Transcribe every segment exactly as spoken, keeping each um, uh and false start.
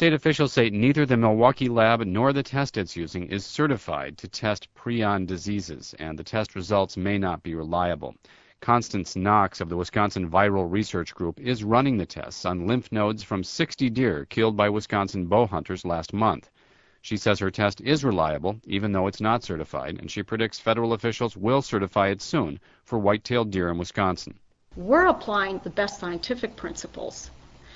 State officials say neither the Milwaukee lab nor the test it's using is certified to test prion diseases, and the test results may not be reliable. Constance Knox of the Wisconsin Viral Research Group is running the tests on lymph nodes from sixty deer killed by Wisconsin bow hunters last month. She says her test is reliable, even though it's not certified, and she predicts federal officials will certify it soon for white-tailed deer in Wisconsin. We're applying the best scientific principles,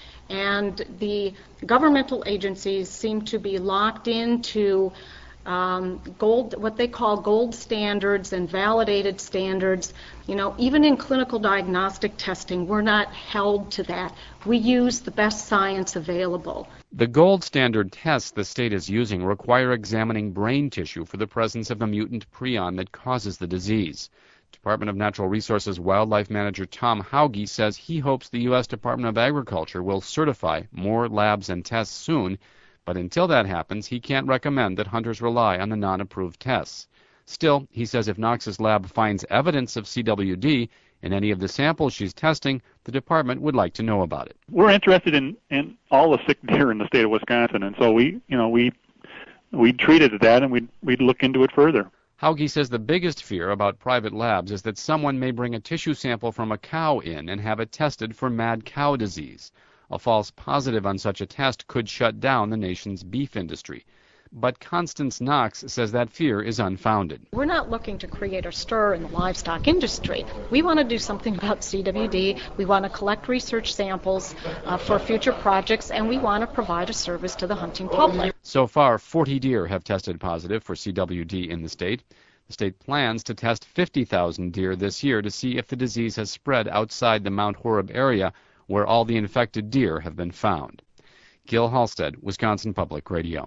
and the governmental agencies seem to be locked into um, gold, what they call gold standards and validated standards. You know, even in clinical diagnostic testing, we're not held to that. We use the best science available. The gold standard tests the state is using require examining brain tissue for the presence of a mutant prion that causes the disease. Department of Natural Resources Wildlife Manager Tom Hauge says he hopes the U S Department of Agriculture will certify more labs and tests soon, but until that happens, he can't recommend that hunters rely on the non-approved tests. Still, he says if Knox's lab finds evidence of C W D in any of the samples she's testing, the department would like to know about it. We're interested in, in all the sick deer in the state of Wisconsin, and so we, you know, we we treat it as that, and we'd, we'd look into it further. Hauge says the biggest fear about private labs is that someone may bring a tissue sample from a cow in and have it tested for mad cow disease. A false positive on such a test could shut down the nation's beef industry. But Constance Knox says that fear is unfounded. We're not looking to create a stir in the livestock industry. We want to do something about C W D. We want to collect research samples uh, for future projects, and we want to provide a service to the hunting public. So far, forty deer have tested positive for C W D in the state. The state plans to test fifty thousand deer this year to see if the disease has spread outside the Mount Horeb area where all the infected deer have been found. Gil Halstead, Wisconsin Public Radio.